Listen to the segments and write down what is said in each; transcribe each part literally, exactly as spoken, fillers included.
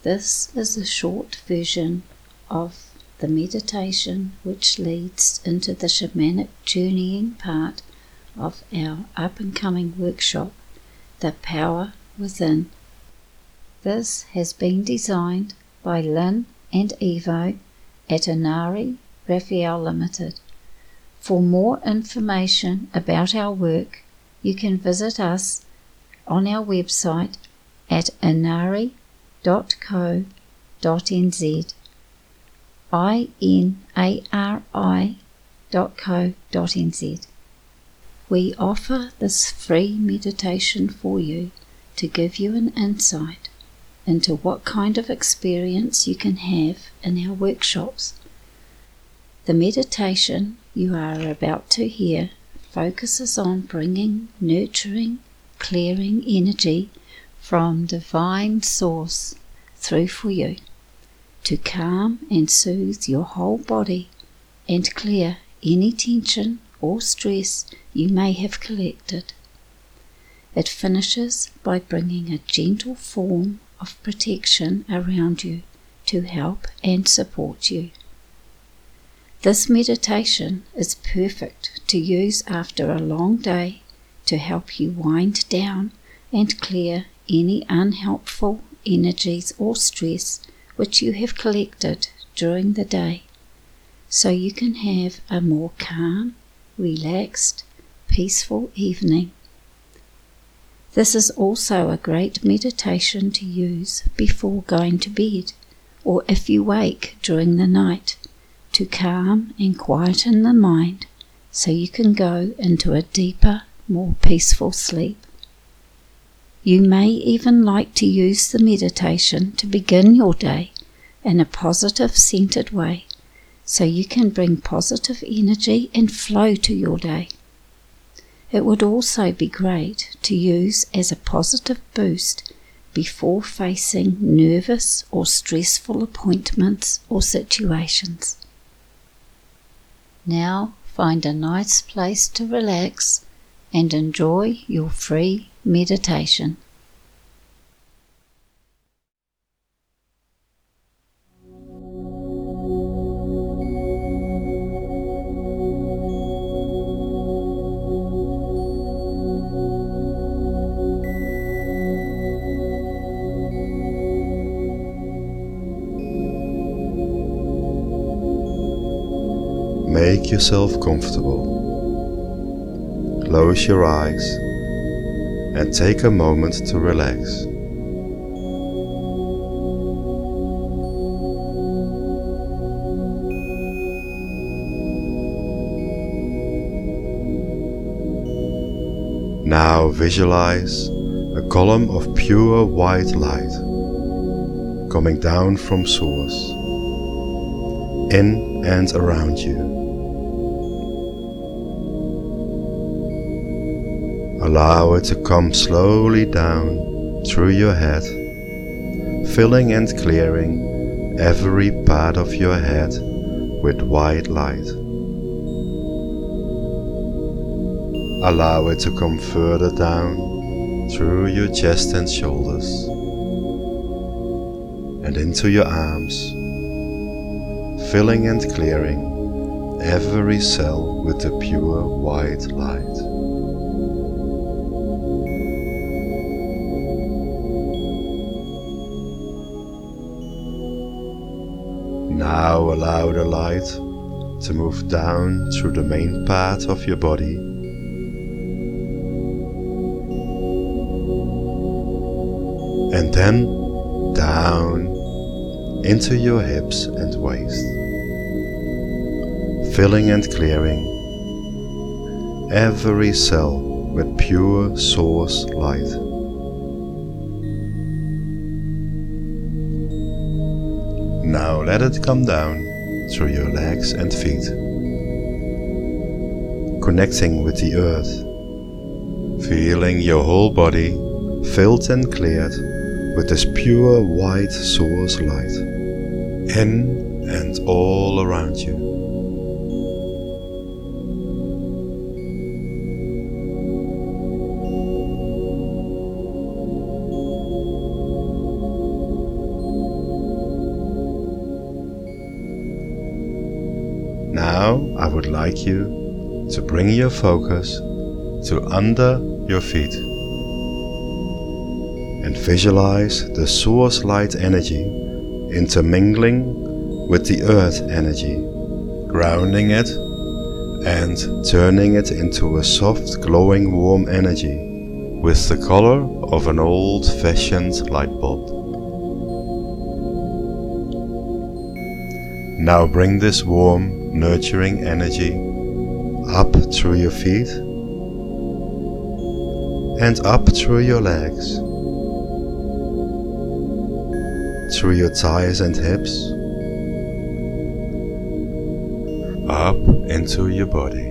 This is a short version of the meditation which leads into the shamanic journeying part of our up-and-coming workshop, The Power Within. This has been designed by Lynn and Evo at Inari Raphael Limited. For more information about our work, you can visit us on our website at inari dot co dot n z, I N A R I dot co dot n z. We offer this free meditation for you to give you an insight into what kind of experience you can have in our workshops. The meditation you are about to hear focuses on bringing nurturing, clearing energy from Divine Source through for you to calm and soothe your whole body and clear any tension or stress you may have collected. It finishes by bringing a gentle form of protection around you to help and support you. This meditation is perfect to use after a long day to help you wind down and clear any unhelpful energies or stress which you have collected during the day, so you can have a more calm, relaxed, peaceful evening. This is also a great meditation to use before going to bed, or if you wake during the night, to calm and quieten the mind so you can go into a deeper, more peaceful sleep. You may even like to use the meditation to begin your day in a positive centered way so you can bring positive energy and flow to your day. It would also be great to use as a positive boost before facing nervous or stressful appointments or situations. Now find a nice place to relax and enjoy your free meditation. Make yourself comfortable. Close your eyes and take a moment to relax. Now visualize a column of pure white light coming down from Source, in and around you. Allow it to come slowly down through your head, filling and clearing every part of your head with white light. Allow it to come further down through your chest and shoulders and into your arms, filling and clearing every cell with the pure white light. Now allow the light to move down through the main part of your body, and then down into your hips and waist, filling and clearing every cell with pure Source light. Now let it come down through your legs and feet, connecting with the earth, feeling your whole body filled and cleared with this pure white Source light, in and all around you. would like you to bring your focus to under your feet and visualize the source light energy intermingling with the earth energy, grounding it and turning it into a soft, glowing, warm energy with the color of an old-fashioned light bulb. Now bring this warm, nurturing energy up through your feet and up through your legs, through your thighs and hips, up into your body,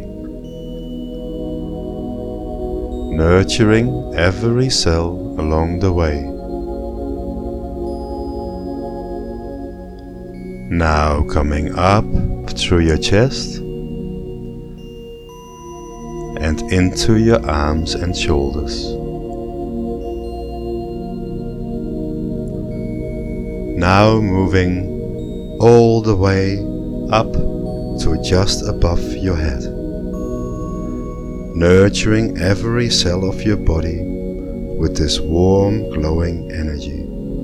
nurturing every cell along the way. Now coming up through your chest and into your arms and shoulders. Now moving all the way up to just above your head, nurturing every cell of your body with this warm, glowing energy.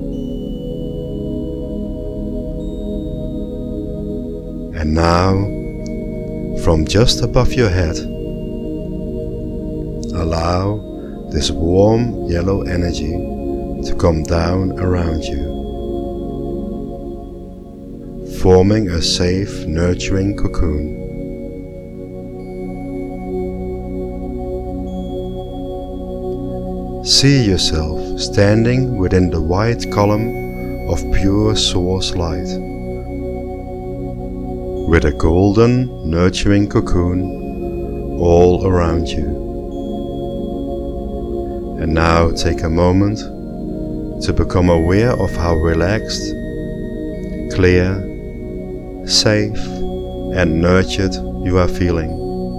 And now, from just above your head, allow this warm yellow energy to come down around you, forming a safe, nurturing cocoon. See yourself standing within the white column of pure source light, with a golden, nurturing cocoon all around you. And now take a moment to become aware of how relaxed, clear, safe and nurtured you are feeling.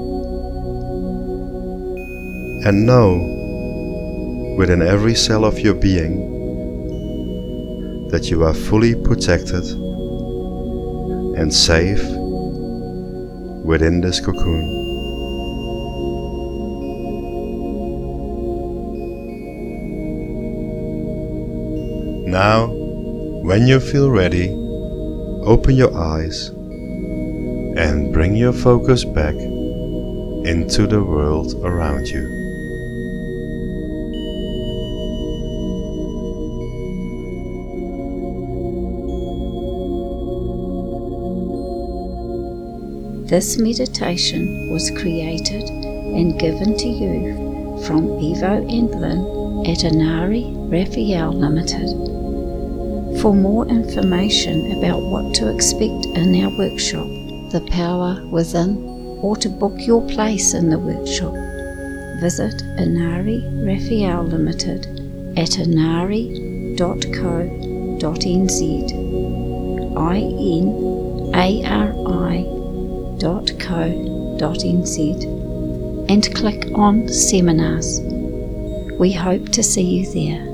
And know within every cell of your being that you are fully protected and safe within this cocoon. Now, when you feel ready, open your eyes and bring your focus back into the world around you. This meditation was created and given to you from Ivo and Lynn at Inari Raphael Limited. For more information about what to expect in our workshop, The Power Within, or to book your place in the workshop, visit Inari Raphael Limited at inari dot co dot n z, I N A R I dot co dot n z, and click on Seminars. We hope to see you there.